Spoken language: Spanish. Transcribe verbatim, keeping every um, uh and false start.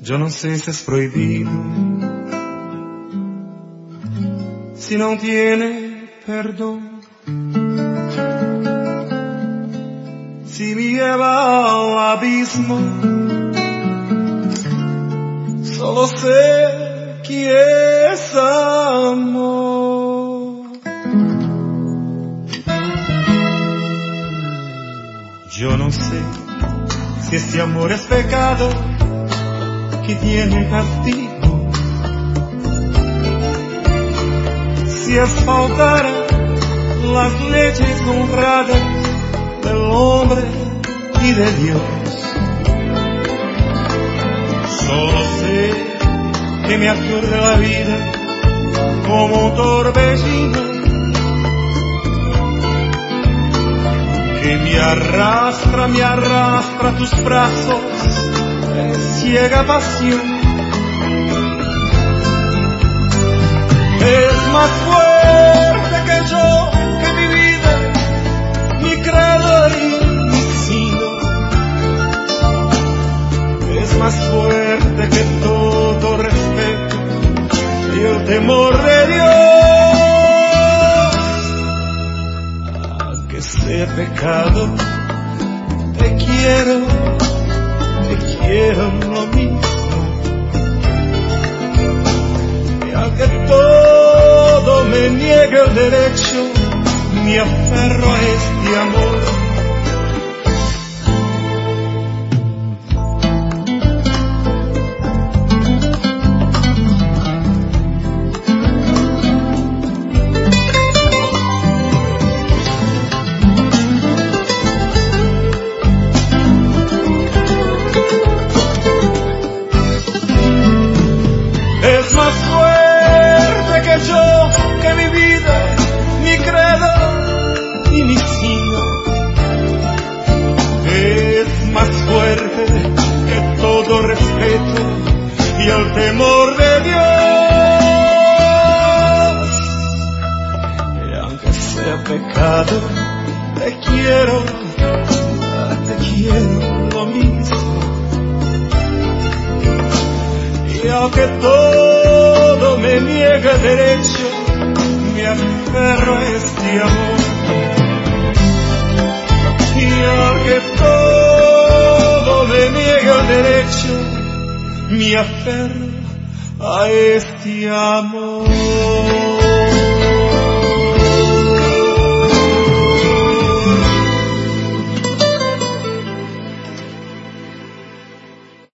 Yo não sei se es prohibido, si no tiene perdón, si me lleva al abismo. Solo sé que es amor. Yo no sé si este amor es pecado que tiene castigo, si es faltar las leyes honradas del hombre y de Dios. Solo sé que me aturde la vida como un torbellino, que me arrastra, me arrastra a tus brazos en ciega pasión. Es más fuerte que yo, que mi vida, mi credo y mi sino. Es más fuerte que todo respeto y el temor de Dios. Aunque sea pecado, te quiero, te quiero lo mismo. Y aunque todo me niegue el derecho, me aferro a este amor. Te quiero, te quiero lo mismo. Y aunque todo me niegue el derecho, me aferro a este amor. Y aunque todo me niegue el derecho, me aferro a este amor.